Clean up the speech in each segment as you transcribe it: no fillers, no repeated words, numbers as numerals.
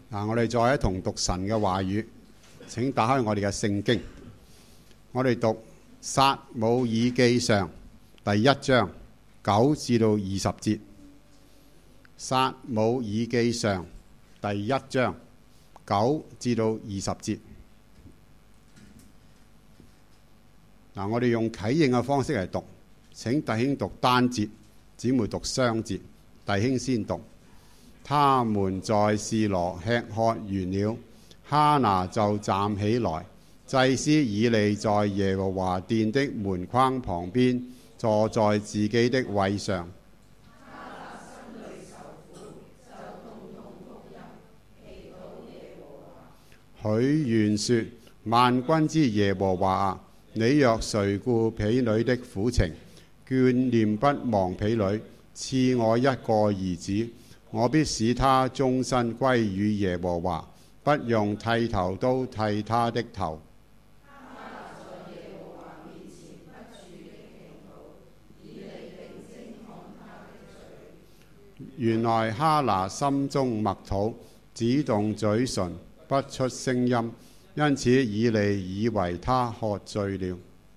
我哋再一同讀神嘅話語。請打開我哋嘅聖經，我哋讀撒母耳記上第1章9至到20節。撒母耳記上第1章9至到20節。我哋用啟應嘅方式嚟讀，請弟兄讀單節，姊妹讀雙節。弟兄先讀。他們在示羅吃喝完了，哈拿就站起來，祭司以利在耶和華殿的門框旁邊，坐在自己的位上。許願說：萬軍之耶和華啊，你若垂顧婢女的苦情，眷念不忘婢女，賜我一個兒子，我必使他終身歸於耶和華，不用剃頭刀剃他的頭。原來哈拿心中默禱，只動嘴唇，不出聲音，因此以利以為他喝醉了。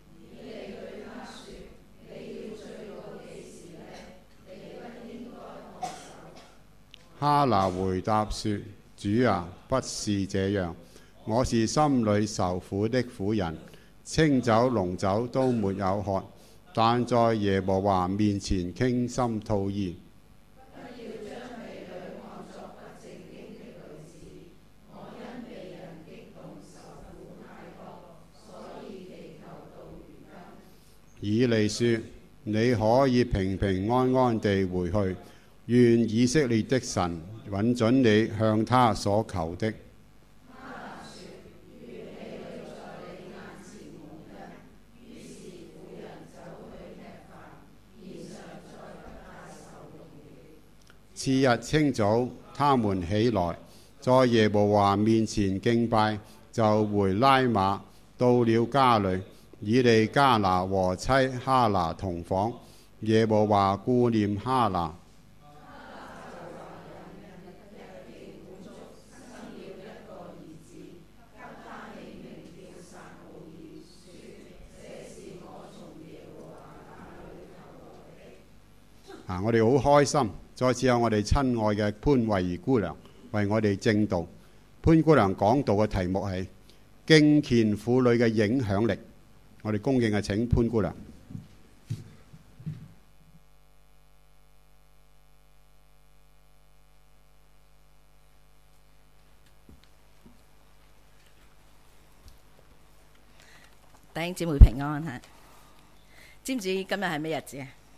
哈拿回答說：主啊，不是這樣，我是心裏受苦的婦人，清酒濃酒都沒有喝，但在耶和華面前傾心吐意。以利說：你可以平平安安地回去，願以色列的神允准你向他所求的。次日清早，他們起來，在耶和華面前敬拜，就回拉馬，到了家裏。以利加拿和妻哈拿同房，耶和華顧念哈拿。我哋好開心，再次有我哋親愛嘅潘慧儀姑娘為我哋證道。潘姑娘講道嘅題目係敬虔婦女嘅影響力。我哋恭敬嘅請潘姑娘。 弟兄姊妹平安嚇，知唔知今日係咩日子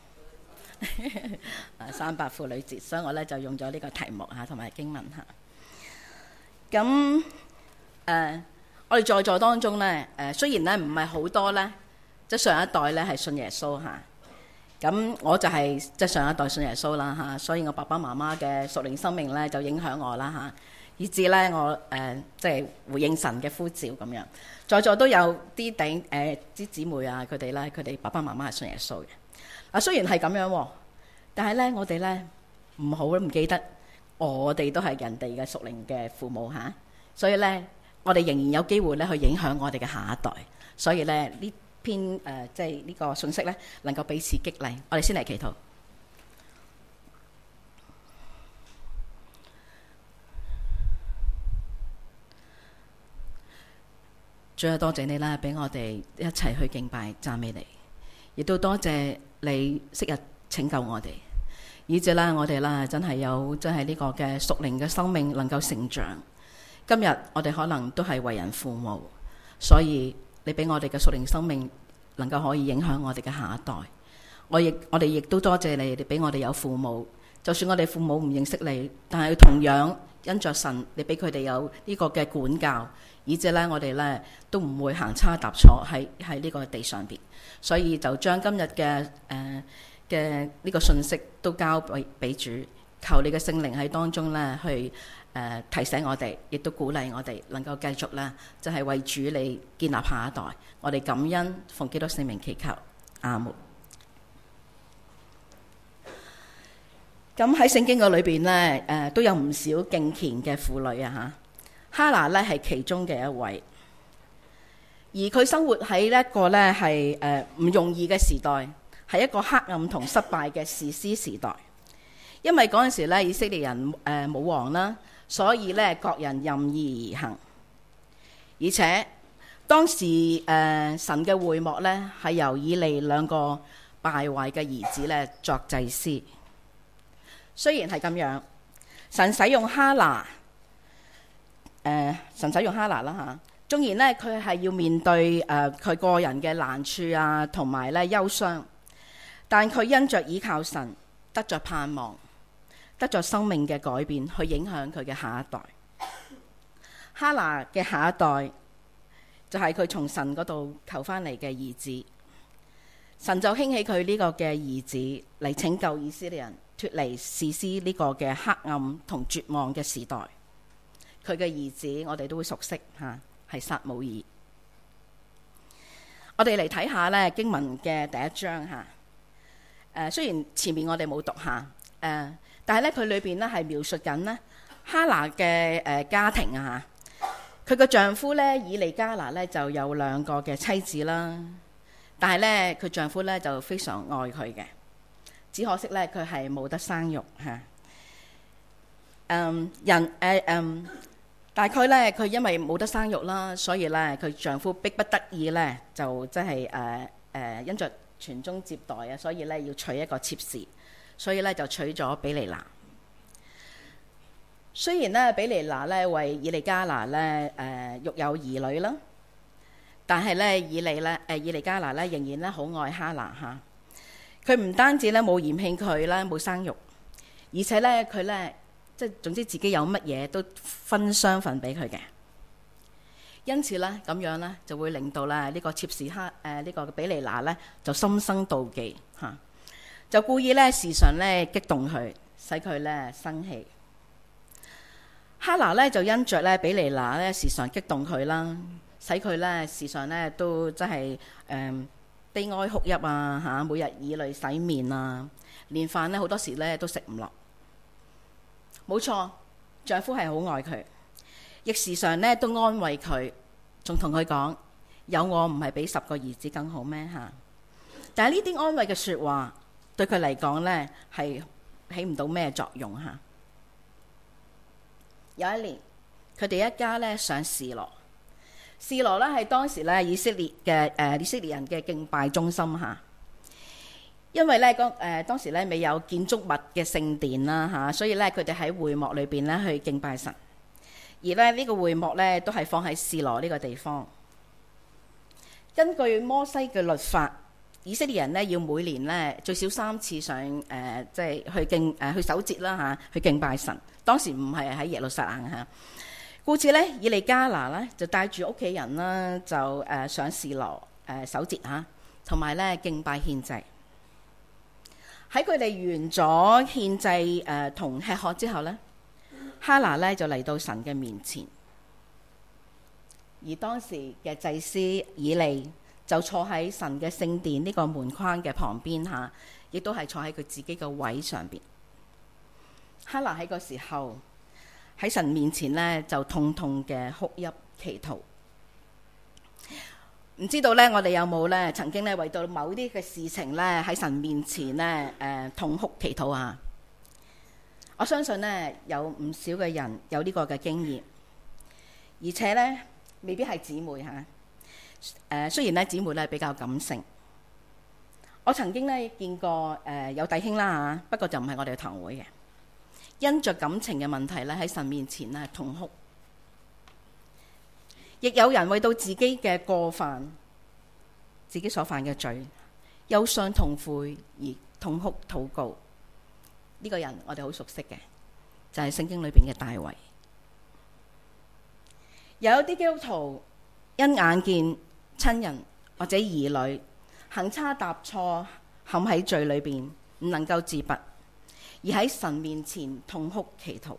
啊？300婦女節，所以我咧就用咗呢個題目嚇，同埋經文嚇。咁我哋在座當中咧，雖然咧唔係好多咧，即係上一代咧係信耶穌嚇。咁我就係即係上一代信耶穌啦嚇，所以我爸爸媽媽嘅屬靈生命咧就影響我啦嚇，以至咧我即係回應神嘅呼召咁樣。在座都有啲啲姊妹啊，佢哋爸爸媽媽係信耶穌嘅。啊，雖然係咁樣，但係咧我哋咧唔記得，我哋都係人哋嘅屬靈嘅父母嚇，所以咧。我哋仍然有機會咧去影響我哋嘅下一代，所以咧呢篇即係呢個信息咧能夠彼此激勵。我哋先嚟祈禱。主啊，多謝你啦，俾我哋一齊去敬拜讚美你，亦都多謝你昔日拯救我哋，以致啦我哋啦真係呢個嘅屬靈嘅生命能夠成長。今日我哋可能都係為人父母，所以你俾我哋嘅屬靈生命能夠可以影響我哋嘅下一代。我哋亦都多謝你俾我哋有父母，就算我哋父母唔認識你，但係同樣因着神，你俾佢哋有呢個嘅管教，以致咧我哋咧都唔會行差踏錯喺呢個地上邊。所以就將今日嘅呢個信息都交俾主，求你嘅聖靈喺當中咧去。提醒我哋，亦都鼓勵我哋能夠繼續啦，就係為主你建立下一代。我哋感恩，奉基督聖名祈求，阿門。 咁喺聖經嘅裏邊咧，都有唔少敬虔嘅婦女啊嚇。哈拿咧係其中嘅一位，而佢生活喺一個咧係唔容易嘅時代，係一個黑暗同失敗嘅士師時代。因為嗰陣時咧，以色列人冇王啦，所以咧各人任意而行，而且當時神嘅會幕咧係由以利兩個敗壞嘅兒子咧作祭司。雖然係咁樣，神使用哈拿，啦嚇。縱然咧佢係要面對佢個人嘅難處啊，同埋咧憂傷，但佢因着倚靠神，得着盼望，得着生命嘅改變，去影響佢嘅下一代。哈拿嘅下一代就係佢從神嗰度求翻嚟嘅兒子，神就興起佢呢個嘅兒子嚟拯救以色列人脫離士師呢個嘅黑暗同絕望嘅時代。佢嘅兒子我哋都會熟悉嚇，係撒母耳。我哋嚟睇下咧經文嘅第一章嚇。雖然前面我哋冇讀下，但係咧佢裏邊咧係描述緊咧哈拿嘅家庭啊嚇。佢嘅丈夫咧以利加拿咧就有2個嘅妻子啦，但係咧佢丈夫咧就非常愛佢嘅。只可惜咧，佢係冇得生育嚇。大概咧，佢因為冇得生育啦，所以咧佢丈夫迫不得已咧，就即係因着傳宗接代啊，所以咧要娶一個妾侍，所以咧就娶咗比利拿。雖然咧比利拿咧為以利加拿咧育有兒女啦，但係咧以利加拿咧仍然咧好愛哈拿嚇。佢唔單止咧冇嫌棄佢啦，冇生育，而且咧佢咧即係總之自己有乜嘢都分雙份俾佢嘅。因此咧咁樣咧就會令到咧呢個妾侍呢個比利拿咧就心生妒忌嚇，就故意咧時常咧激動佢，使佢咧生氣。哈拿咧就因着咧比利拿咧時常激動佢啦，使佢咧時常咧都即係悲哀哭泣啊嚇，每日以淚洗面啊，連飯咧好多時咧都食唔落。冇錯，丈夫係好愛佢，亦時常咧都安慰佢，仲同佢講有我唔係比10個兒子更好咩嚇？但係呢啲安慰嘅説話對佢嚟講咧係起唔到咩作用嚇。有一年，佢哋一家咧上示羅。示羅咧係當時咧以色列人嘅敬拜中心嚇，因為咧當時咧未有建築物嘅聖殿啦嚇，所以咧佢哋喺會幕裏邊咧去敬拜神，而咧呢個會幕咧都係放喺示羅呢個地方。根據摩西嘅律法，以色列人咧要每年咧最少3次上即係去守節啦嚇，去敬拜神。當時唔係喺耶路撒冷嚇。故此咧，以利加拿咧就帶住屋企人啦，就上示羅守節嚇，同埋咧敬拜獻祭。喺佢哋完咗獻祭同吃喝之後咧，哈拿咧就嚟到神嘅面前，而當時嘅祭司以利就坐喺神嘅聖殿呢個門框嘅旁邊嚇，亦都係坐喺佢自己嘅位上邊。哈拿喺個時候喺神面前咧就痛痛嘅哭泣祈禱。唔知道咧，我哋有冇咧曾經咧為到某啲嘅事情咧喺神面前咧痛哭祈禱啊？我相信咧有唔少嘅人有呢個嘅經驗，而且咧未必係姊妹嚇。雖然咧姊妹咧比較感性，我曾經咧見過有弟兄啦嚇，不過就唔係我哋嘅堂會嘅。因着感情嘅問題咧，喺神面前咧痛哭，亦有人為到自己嘅過犯、自己所犯嘅罪，憂傷痛悔而痛哭禱告。呢個人我哋好熟悉嘅，就係聖經裏邊嘅大衛。有一啲基督徒因眼見親人或者兒女行差踏錯，陷喺罪裏邊，唔能夠自拔，而喺神面前痛哭祈禱。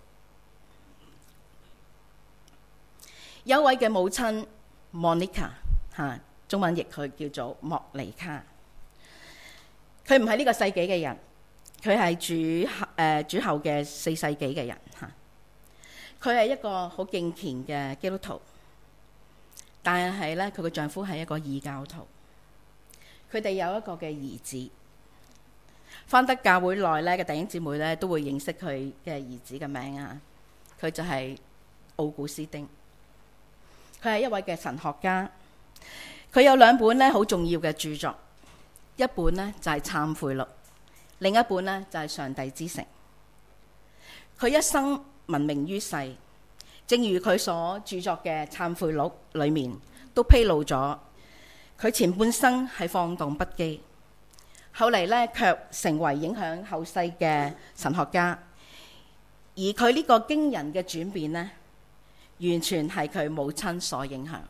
有一位嘅母親 Monica 中文譯佢叫做莫尼卡。佢唔係呢個世紀嘅人， 佢係主後嘅4世紀嘅人嚇。佢係一個好敬虔嘅基督徒，但係咧佢嘅丈夫係一個異教徒。佢哋有一個嘅兒子，返得教會內咧嘅弟兄姊妹咧都會認識佢嘅兒子嘅名啊。佢就係奧古斯丁，佢係一位嘅神學家。佢有2本咧好重要嘅著作，一本呢就係《懺悔錄》，另一本呢就係《上帝之城》。佢一生聞名於世，正如佢所著作嘅《懺悔錄》裏面都披露咗，佢前半生係放蕩不羈，後嚟呢卻成為影響後世嘅神學家。而佢呢個驚人嘅轉變呢，完全係佢母親所影響。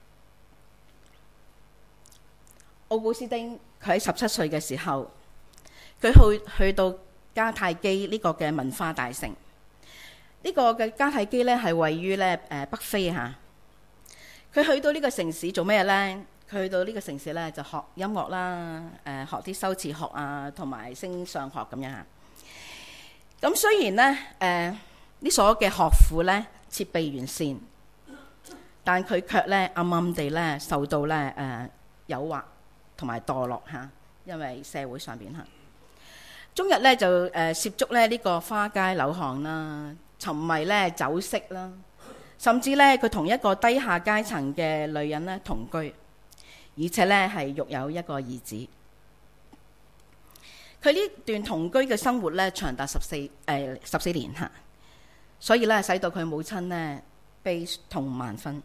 奧古斯丁佢喺17歲嘅時候，佢去到迦太基呢個嘅文化大城。呢個嘅迦太基咧係位於咧北非嚇。佢去到呢個城市做咩咧？佢去到呢個城市咧就學音樂啦，學啲修辭學啊，同埋星相學咁樣。咁雖然咧呢所嘅學府咧設備完善，但佢卻咧暗暗地咧受到咧誘惑同埋墮落嚇，因為社會上邊嚇，終日咧就涉足咧呢個花街柳巷啦，沉迷咧酒色啦，甚至咧佢同一個低下階層嘅女人咧同居，而且咧係育有一個兒子。佢呢段同居嘅生活咧長達14年嚇，所以咧使到佢母親咧悲痛萬分。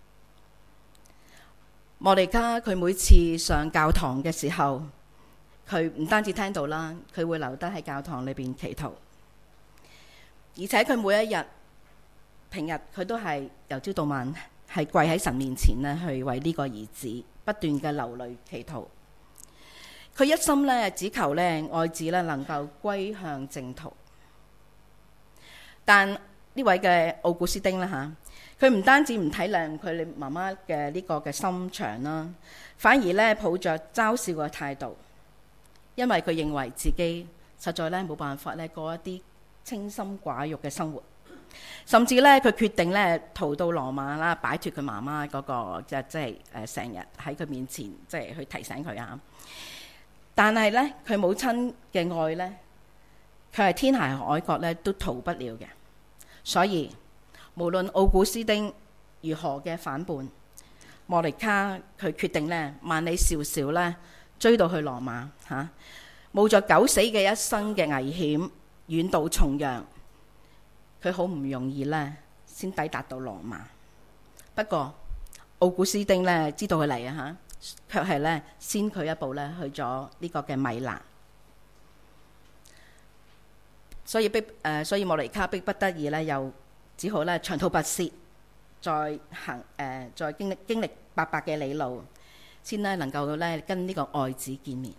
莫尼卡佢每次上教堂嘅時候，佢唔單止聽到啦，佢會留低喺教堂裏邊祈禱，而且佢每一日平日佢都係由朝到晚係跪喺神面前咧，去為呢個兒子不斷嘅流淚祈禱。佢一心咧只求咧愛子咧能夠歸向正途。但呢位嘅奧古斯丁啦嚇，佢唔單止唔體諒佢媽媽嘅呢個嘅心腸啦，反而咧抱着嘲笑嘅態度，因為佢認為自己實在咧冇辦法咧過一啲清心寡欲嘅生活，甚至咧佢決定咧逃到羅馬啦，擺脫佢媽媽嗰個即係成日喺佢面前即係去提醒佢啊。但係咧佢母親嘅愛咧，佢係天涯海角咧都逃不了嘅。所以無論奧古斯丁如何嘅反叛，莫尼卡佢決定咧萬里迢迢咧追到去羅馬嚇，冒着九死嘅一生嘅危險，遠渡重洋，佢好唔容易咧先抵達到羅馬。不過奧古斯丁咧知道佢嚟啊嚇，卻係咧先佢一步咧去咗呢個嘅米蘭。所以莫尼卡迫不得已咧，又只好咧長途跋涉，再經歷800嘅里路，先咧能夠咧跟呢個愛子見面。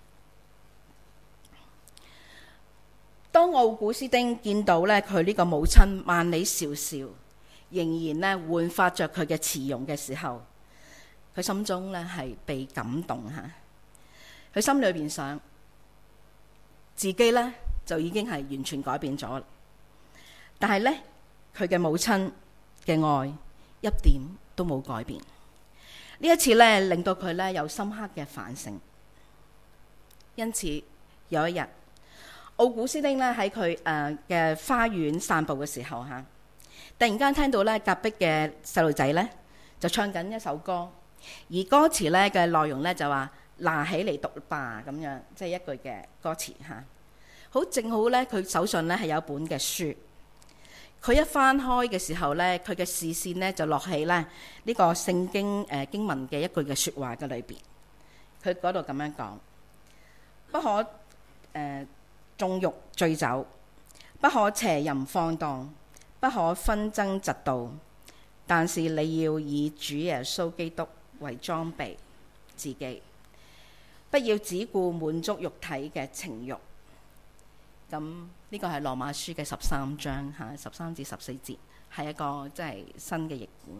當奧古斯丁見到咧佢呢個母親萬里迢迢，仍然咧煥發着佢嘅慈容嘅時候，佢心中咧係被感動嚇。佢心裏邊想，自己咧就已經係完全改變咗，但係咧佢嘅母親嘅愛一點都冇改變。呢一次咧令到佢咧有深刻嘅反省。因此有一日，奧古斯丁咧喺佢嘅花園散步嘅時候嚇，突然間聽到咧隔壁嘅細路仔咧就唱緊一首歌，而歌詞咧嘅內容咧就話拿起嚟讀吧咁樣，即係一句嘅歌詞嚇。好正好咧，佢手上咧係有一本嘅書，佢一翻開嘅時候咧，佢嘅視線咧就落喺咧呢個聖經經文嘅一句嘅説話嘅裏邊。佢嗰度咁樣講：不可縱慾醉酒，不可邪淫放蕩，不可紛爭嫉妒，但是你要以主耶穌基督為裝備自己，不要只顧滿足肉體嘅情慾。咁呢個係羅馬書嘅13章嚇，13至14節，係一個即係新嘅譯本。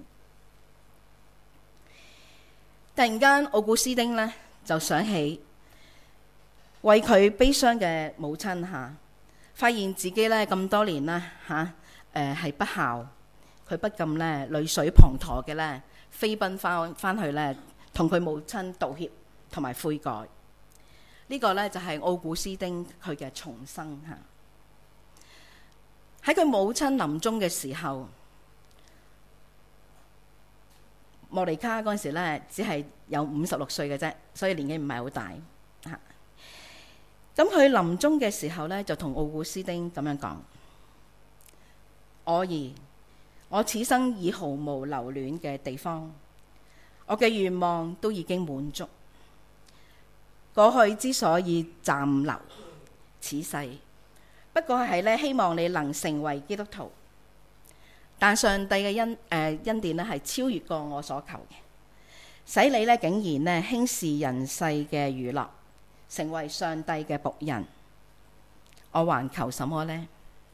突然間，奧古斯丁呢就想起， 為佢悲傷嘅母親發現自己咧咁多年啦係不孝，佢不禁咧淚水滂沱嘅咧飛奔翻去咧同佢母親道歉同埋悔改。呢個咧就係奧古斯丁佢嘅重生喺佢母親臨終嘅時候，莫尼卡嗰陣時咧只係有56歲嘅啫，所以年紀唔係好大。咁佢臨終嘅時候咧，就同奧古斯丁咁樣講：我兒，我此生已毫無留戀嘅地方，我嘅願望都已經滿足。過去之所以暫留此世，不過係咧希望你能成為基督徒。但上帝嘅恩典咧係超越過我所求嘅，使你咧竟然咧輕視人世嘅娛樂，成為上帝嘅僕人。我還求什麼呢？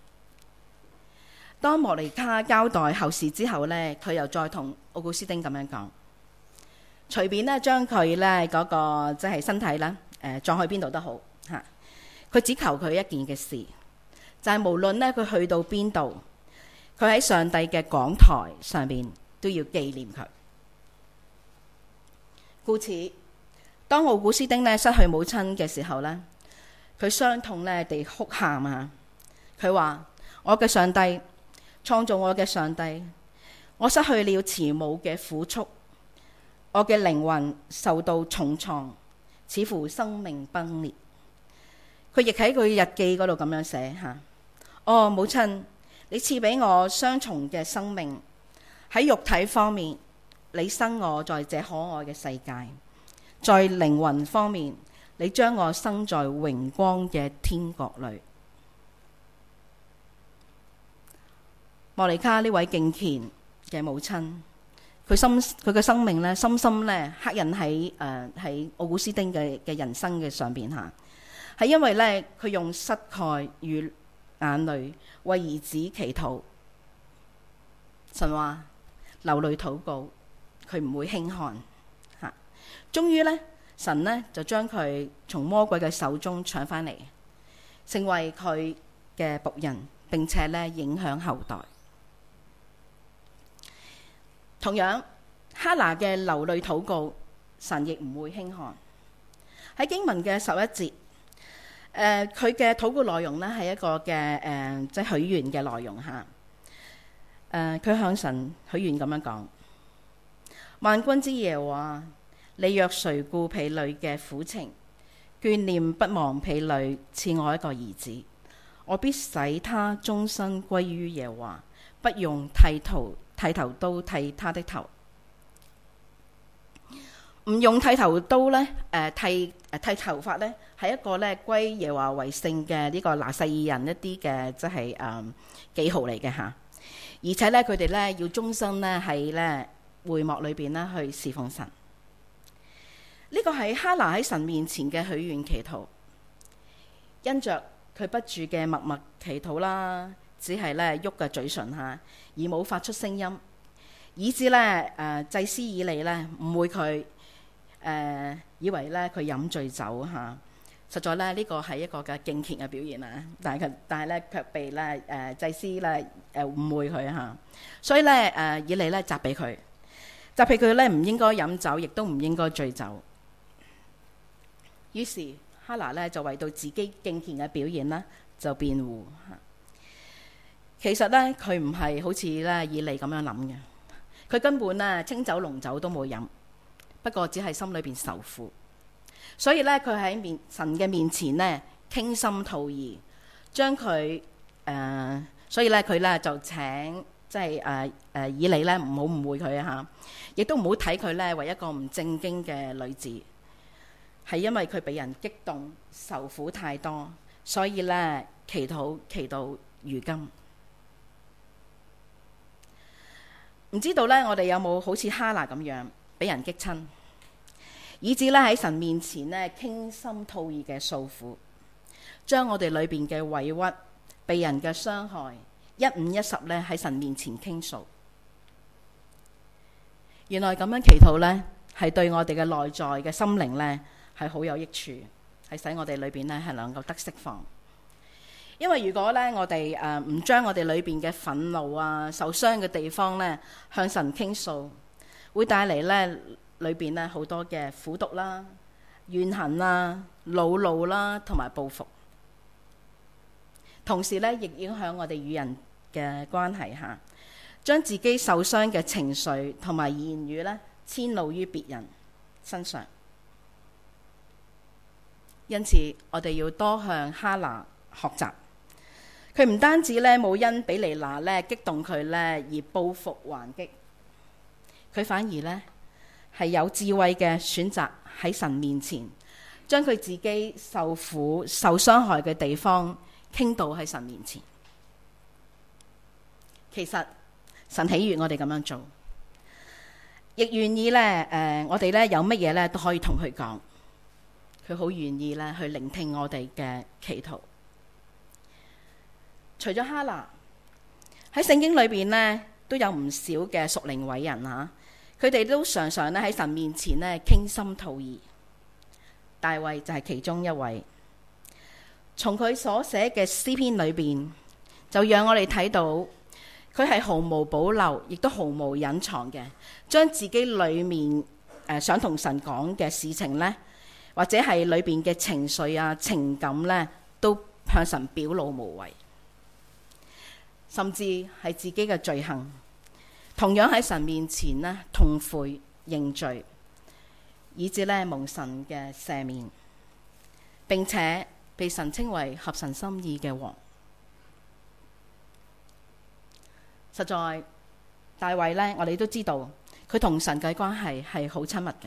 當莫尼卡交代後事之後呢，佢又再同奧古斯丁咁樣講：隨便咧將佢咧嗰個即係身體啦，葬去邊度都好嚇。佢只求佢一件嘅事，就係無論咧佢去到邊度，佢喺上帝嘅講台上面都要紀念佢。故此，當奧古斯丁咧失去母親嘅時候咧，佢傷痛咧地哭喊佢話：我嘅上帝，創造我嘅上帝，我失去了慈母嘅撫觸，我嘅靈魂受到重創，似乎生命崩裂。佢亦喺佢日記嗰度咁樣寫哦，母親，你賜俾我雙重嘅生命，喺肉體方面，你生我在這可愛嘅世界；在靈魂方面，你將我生在榮光嘅天國裏。莫尼卡呢位敬虔嘅母親，佢嘅生命咧，深深咧刻印喺奧古斯丁嘅人生嘅上邊係因為咧佢用膝蓋與眼淚為兒子祈禱。神話流淚禱告，佢唔會輕看終於咧，神咧就將佢從魔鬼嘅手中搶翻嚟，成為佢嘅僕人，並且咧影響後代。同樣，哈拿嘅流淚禱告，神亦唔會輕看。喺經文嘅11節，佢嘅禱告內容呢係一個嘅即係許願嘅內容佢向神許願咁樣講：萬軍之耶和華，你若垂顧婢女嘅苦情，眷念不忘婢女，賜我一個兒子，我必使他終身歸於耶和華，不用剃頭刀剃他的頭。唔用剃頭刀咧，剃頭髮咧，係一個咧歸耶和華為聖嘅呢個拿細耳人一啲嘅即係記號嚟嘅嚇。而且咧，佢哋咧要終身咧喺咧會幕裏邊咧去侍奉神。呢個係哈拿喺神面前嘅許願祈禱，因着佢不住嘅默默祈禱啦，只係咧喐嘅嘴唇而冇發出聲音，以致咧祭司以利咧誤會佢。以為咧佢飲醉酒實在咧呢個係一個嘅敬虔嘅表現但係咧卻被咧祭司咧誤會佢所以咧以利咧責備佢咧唔應該飲酒，亦都唔應該醉酒。於是哈拿咧就為到自己敬虔嘅表現啦就辯護其實咧佢唔係好似咧以利咁樣諗嘅，佢根本咧清酒濃酒都冇飲。不過只係心裏邊受苦，所以咧佢喺神嘅面前咧傾心吐意，將佢所以咧佢咧就請即係以利咧唔好誤會佢亦都唔好睇佢咧為一個唔正經嘅女子，係因為佢俾人激動受苦太多，所以咧祈禱祈到如今。唔知道咧我哋有冇好似哈拿咁樣俾人激親，以致咧喺神面前咧傾心吐意嘅訴苦，將我哋裏邊嘅委屈、被人嘅傷害一五一十咧喺神面前傾訴。原來咁樣祈禱咧係對我哋嘅內在嘅心靈咧係好有益處係使我哋裏邊呢係能夠得釋放。因為如果呢，我哋唔將我哋裏邊嘅憤怒啊、受傷嘅地方呢向神傾訴，會帶嚟呢裏邊呢好多嘅苦毒啦、怨恨啦、惱怒啦同埋報復，同時呢亦影響我哋與人嘅關係下，將自己受傷嘅情緒同埋言語呢遷怒於別人身上。因此我哋要多向哈拿學習，佢唔單止呢冇因比尼拿呢激動佢呢而報復還擊，佢反而呢係有智慧嘅選擇喺神面前，將佢自己受苦受傷害嘅地方傾倒喺神面前。其實神喜悅我哋咁樣做，亦願意呢我哋呢有乜嘢呢都可以同佢講，佢好願意呢去聆聽我哋嘅祈禱。除咗哈拿，喺聖經裏邊呢都有唔少嘅屬靈偉人吓，佢哋都常常呢喺神面前呢傾心吐意。大衛就係其中一位，從佢所寫嘅詩篇裏邊，就讓我哋睇到佢係毫無保留，亦都毫無隱藏嘅，將自己裏面想同神講嘅事情呢，或者係裏邊嘅情緒啊、情感呢，都向神表露無遺，甚至係自己嘅罪行，同樣喺神面前呢痛悔認罪，以致呢蒙神嘅赦免，並且被神稱為合神心意嘅王。實在大衛呢，我哋都知道佢同神嘅關係係好親密嘅，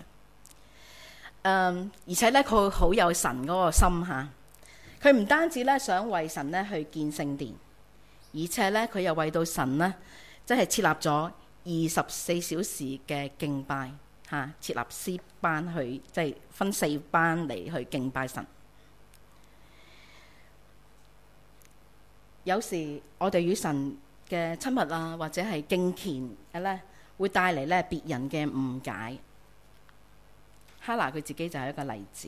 而且呢，佢好有神嗰個心吓，佢唔單止呢想為神呢去建聖殿，而且呢，佢又為到神呢，即係設立咗24小時嘅敬拜吓，設立詩班去，即係分4班嚟去敬拜神。有時我哋與神嘅親密啊，或者係敬虔嘅呢，會帶嚟呢別人嘅誤解。哈拿佢自己就係一個例子。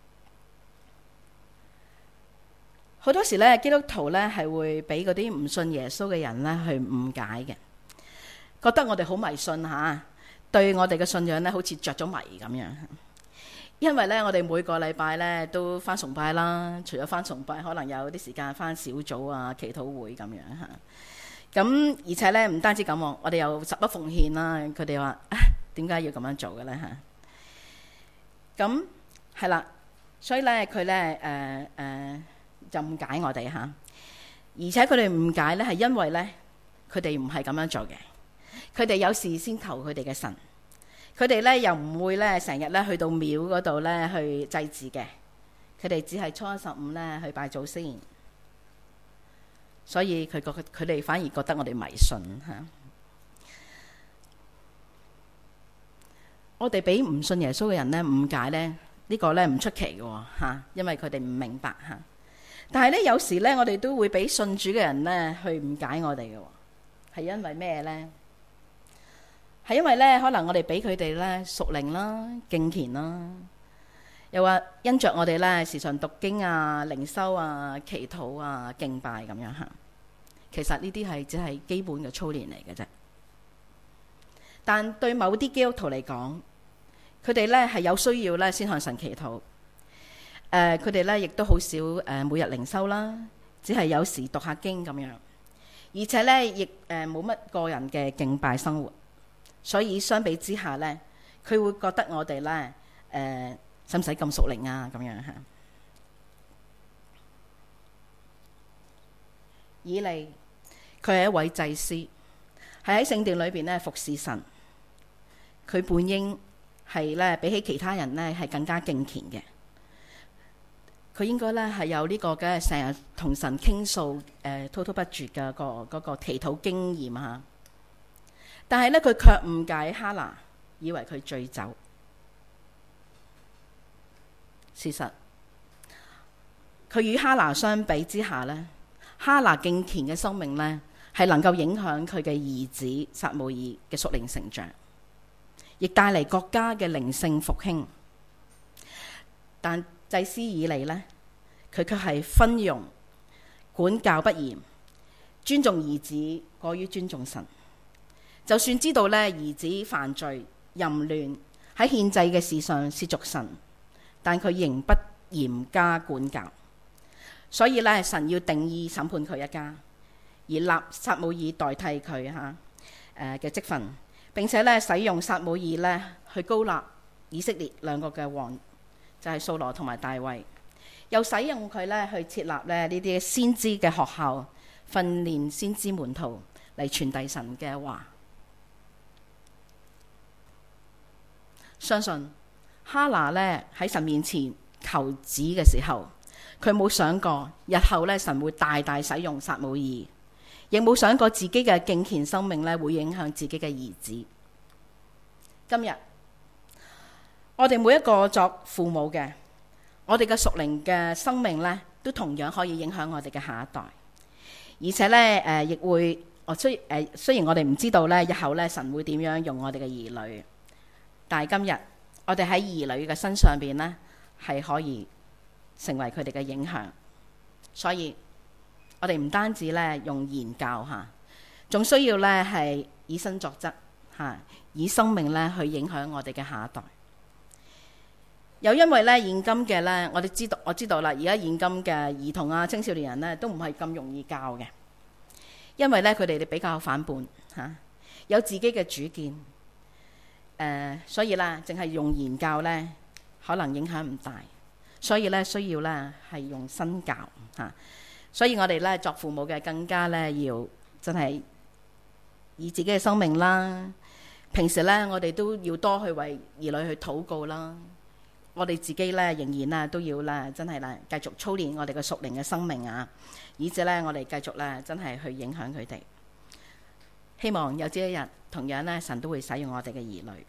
好多時呢，基督徒呢係會俾嗰啲唔信耶穌嘅人呢去誤解嘅，覺得我哋好迷信吓，對我哋嘅信仰呢好似着咗迷咁樣。因為呢，我哋每個禮拜呢都返崇拜啦，除咗返崇拜，可能有啲時間返小組啊、祈禱會咁樣吓。咁而且咧唔單止咁，我哋有十一奉獻啦。佢哋話點解要咁樣做嘅咧嚇？咁係啦，所以咧佢咧就誤解我哋嚇。而且佢哋誤解咧係因為咧佢哋唔係咁樣做嘅。佢哋有事先求佢哋嘅神，佢哋咧又唔會咧成日咧去到廟嗰度咧去祭祀嘅。佢哋只係初一十五咧去拜祖先。所以佢哋反而覺得我哋迷信嚇。我哋俾唔信耶穌嘅人呢誤解呢，呢個呢唔出奇嘅嚇，因為佢哋唔明白嚇。但係呢，有時呢，我哋都會俾信主嘅人呢去誤解我哋嘅，係因為咩呢？係因為呢，可能我哋俾佢哋呢屬靈啦、敬虔啦，又話因着我哋呢時常讀經啊、靈修啊、祈禱啊、敬拜咁樣嚇。其實呢啲係只係基本嘅操練嚟嘅啫。但對某啲基督徒嚟講，佢哋呢係有需要呢先向神祈禱。佢哋呢亦都好少每日靈修啦，只係有時讀下經咁樣。而且呢亦冇乜個人嘅敬拜生活。所以相比之下呢，佢會覺得我哋呢使唔使咁屬靈啊咁樣嚇。以利佢係一位祭司，係喺聖殿裏邊咧服侍神。佢本應係咧比起其他人咧係更加敬虔嘅。佢應該咧係有呢個嘅成日同神傾訴滔滔不絕嘅嗰個祈禱經驗嚇。但係咧佢卻誤解哈拿，以為佢醉酒。事實佢與哈拿相比之下呢，哈拿敬虔嘅生命呢，係能夠影響佢嘅兒子撒母耳嘅屬靈成長，亦帶嚟國家嘅靈性復興。但祭司以利呢，佢卻係昏庸，管教不嚴，尊重兒子過於尊重神。就算知道呢兒子犯罪淫亂，喺獻祭嘅事上褻瀆神，但佢仍不嚴加管教。所以呢，神要定意審判佢一家，而立撒母耳代替佢嘅職分，並且呢，使用撒母耳呢去膏立以色列兩個嘅王，就係掃羅同埋大衛，又使用佢呢去設立呢啲先知嘅學校，訓練先知門徒嚟傳遞神嘅話。相信哈拿呢喺神面前求子嘅時候，佢冇想過日後呢神會大大使用撒母耳，亦冇想過自己嘅敬虔生命呢會影響自己嘅兒子。今日我哋每一個作父母嘅，我哋嘅屬靈嘅生命呢都同樣可以影響我哋嘅下一代，而且呢亦會雖然我哋唔知道呢日後呢神會點樣用我哋嘅兒女，但係今日我哋喺兒女嘅身上邊呢係可以成為佢哋嘅影響。所以我哋唔單止呢用言教仲需要呢係以身作則以生命呢去影響我哋嘅下一代。又因為呢現今嘅呢，我知道啦，而家現今嘅兒童青少年人呢都唔係咁容易教嘅，因為呢佢哋比較反叛有自己嘅主見。所以呢淨係用言教呢可能影響唔大，所以呢需要呢係用身教所以我哋呢作父母嘅更加呢要真係以自己嘅生命啦，平時呢我哋都要多去為兒女去禱告啦。我哋自己呢仍然都要呢真係呢繼續操練我哋嘅屬靈嘅生命以至呢我哋繼續呢真係去影響佢哋。希望有朝一日同樣呢神都會使用我哋嘅兒女。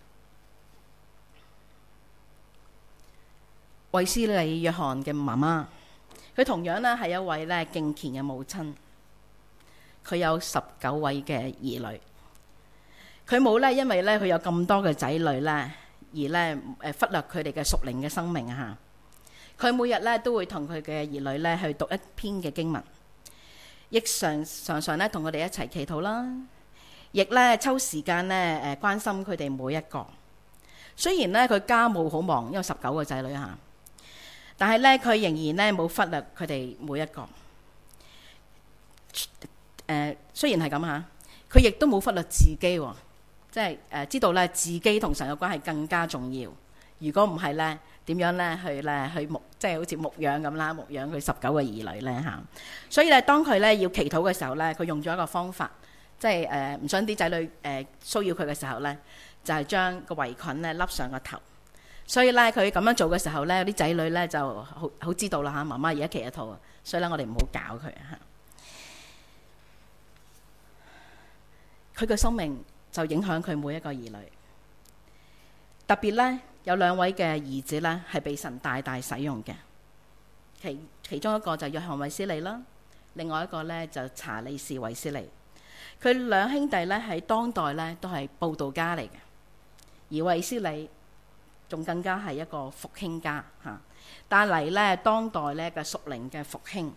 衛斯理約翰嘅媽媽，佢同樣呢係一位呢敬虔嘅母親，佢有19位嘅兒女。佢冇呢因為呢佢有咁多嘅仔女呢而呢忽略佢哋嘅屬靈嘅生命佢每日呢都會同佢嘅兒女呢去讀一篇嘅經文，亦常常呢同佢哋一齊祈禱啦，亦呢抽時間呢關心佢哋每一個。雖然呢佢家務好忙，因為19個仔女但係呢佢仍然呢冇忽略佢哋每一個。雖然係咁佢亦都冇忽略自己即係知道咧自己同神嘅關係更加重要。如果唔係咧，點樣咧去牧，即係好似牧養咁啦，牧養佢19個兒女咧所以咧，當佢咧要祈禱嘅時候咧，佢用咗一個方法，即係唔想啲仔女騷擾佢嘅時候咧，就係將個圍裙咧笠上個頭。所以咧，佢咁樣做嘅時候咧，啲仔女咧就好知道啦媽媽而家祈禱，所以咧我哋唔好搞佢佢嘅生命就影響佢每一個兒女。特別呢，有2位嘅兒子呢係被神大大使用嘅，其中一個就約翰衛斯理啦，另外一個呢就查理士衛斯理。佢2兄弟呢喺當代呢都係佈道家嚟嘅，而衛斯理仲更加係一個復興家帶嚟呢當代呢嘅屬靈嘅復興。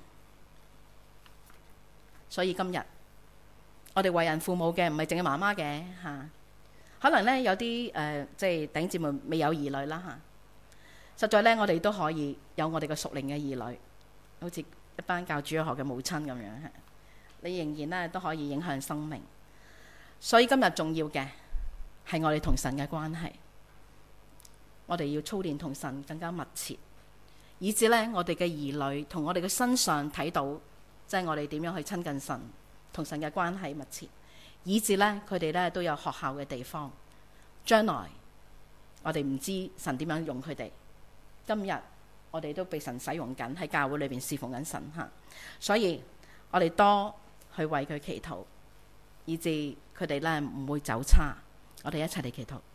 所以今日我哋為人父母嘅唔係淨係媽媽嘅可能呢有啲即係弟兄姊妹未有兒女啦實在呢我哋都可以有我哋嘅屬靈嘅兒女，好似一班教主日學嘅母親咁樣你仍然呢都可以影響生命。所以今日重要嘅係我哋同神嘅關係，我哋要操練同神更加密切，以至呢我哋嘅兒女同我哋嘅身上睇到，即係我哋點樣去親近神，同神嘅關係密切，以至呢佢哋呢都有學校嘅地方。將來我哋唔知神點樣用佢哋，今日我哋都被神使用緊，喺教會裏邊侍奉緊神所以我哋多去為佢祈禱，以至佢哋呢唔會走差。我哋一齊嚟祈禱。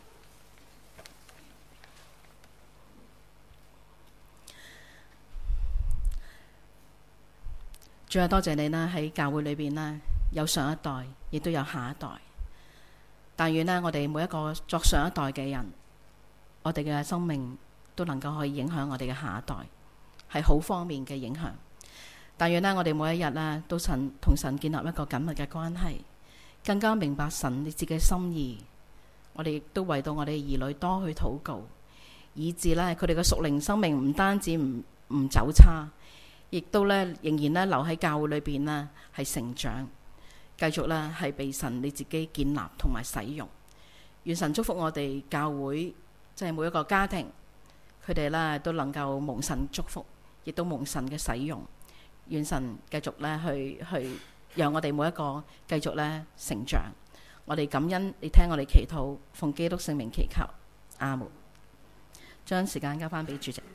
主啊，多謝你啦，喺教會裏邊啦，有上一代，亦都有下一代。但願呢，我哋每一個作上一代嘅人，我哋嘅生命都能夠可以影響我哋嘅下一代，係好方面嘅影響。但願呢，我哋每一日呢都同神建立一個緊密嘅關係，更加明白神你自己嘅心意。我哋亦都為到我哋兒女多去禱告，以致呢佢哋嘅屬靈生命唔單止唔走差，亦都呢仍然呢留喺教會裏邊呢係成長，繼續呢係被神你自己建立同埋使用。願神祝福我哋教會，即係每一個家庭，佢哋呢都能夠蒙神祝福，亦都蒙神嘅使用。願神繼續呢去讓我哋每一個繼續呢成長。我哋感恩你聽我哋祈禱，奉基督聖名祈求，阿門。將時間交翻俾主席。